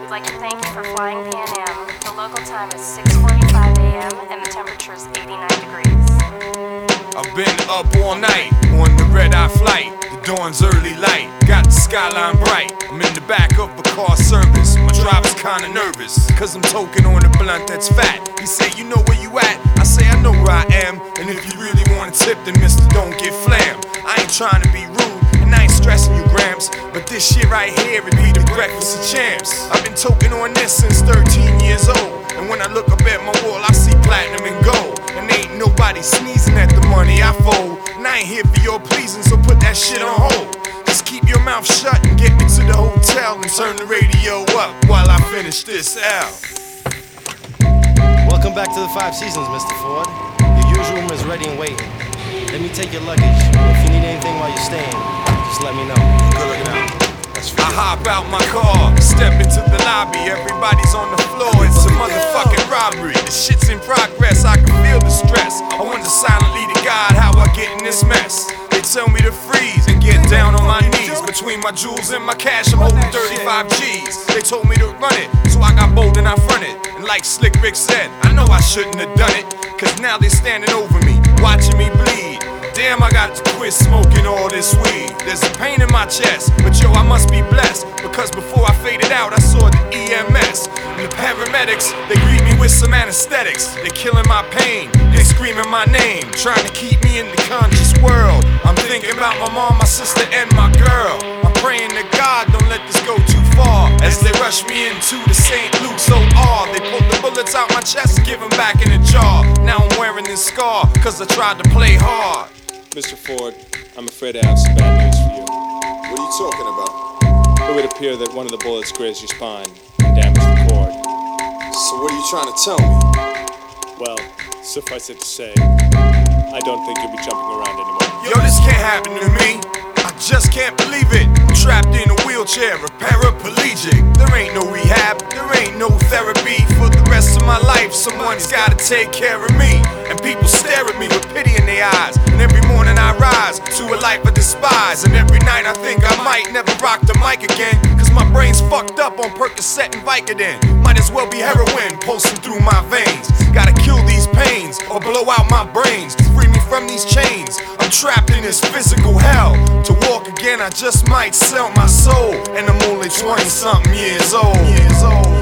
We'd like to thank you for flying Pan Am. The local time is 6:45 a.m. and the temperature is 89 degrees. I've been up all night on the red-eye flight. The dawn's early light, got the skyline bright. I'm in the back of a car service. My driver's kinda nervous, cause I'm toking on a blunt that's fat. He say, you know where you at? I say, I know where I am. And if you really want a tip, then mister, don't get flammed. I ain't trying to be rude, and I ain't stressing you, Grams, but this shit right here, it be the breakfast of champs. I've been toking on this since 13 years old, and when I look up at my wall, I see platinum and gold. And ain't nobody sneezing at the money I fold. And I ain't here for your pleasing, so put that shit on hold. Just keep your mouth shut and get me to the hotel and turn the radio up while I finish this out. Welcome back to the Five Seasons, Mr. Ford. Your usual room is ready and waiting. Let me take your luggage. If you need anything while you're staying, just let me know. Good looking out. I hop out my car, step into the lobby. Everybody's on the floor, it's a motherfucking robbery. The shit's in progress, I can feel the stress. I wonder silently to God how I get in this mess. They tell me to freeze and get down on my knees. Between my jewels and my cash, I'm holding 35 G's. They told me to run it, so I got bold and I fronted. And like Slick Rick said, I know I shouldn't have done it, cause now they standing over me, watching me bleed. Damn, I got to quit smoking all this weed. There's a pain in my chest, but yo, I must be blessed, because before I faded out, I saw the EMS. And the paramedics, they greet me with some anesthetics. They killing my pain, they screaming my name, trying to keep me in the conscious world. I'm thinking about my mom, my sister, and my girl. I'm praying to God, don't let this go too far. As they rush me into the St. Luke's OR, they pull the bullets out my chest and give them back in the jar. Now I'm wearing this scar, cause I tried to play hard. Mr. Ford, I'm afraid I have some bad news for you. What are you talking about? It would appear that one of the bullets grazed your spine and damaged the cord. So what are you trying to tell me? Well, suffice it to say, I don't think you'll be jumping around anymore. Yo, this can't happen to me. I just can't believe it. I'm trapped in a wheelchair, a paraplegic. There ain't no rehab, there ain't no therapy. For the rest of my life, someone's gotta take care of me. And people stare at me with pity in their eyes. And every morning I rise to a life I despise. And every night I think I might never rock the mic again, cause my brain's fucked up on Percocet and Vicodin. Might as well be heroin pulsing through my veins. Gotta kill these pains or blow out my brains to free me from these chains. I'm trapped in this physical hell. To walk again, I just might sell my soul. And I'm only 20-something years old.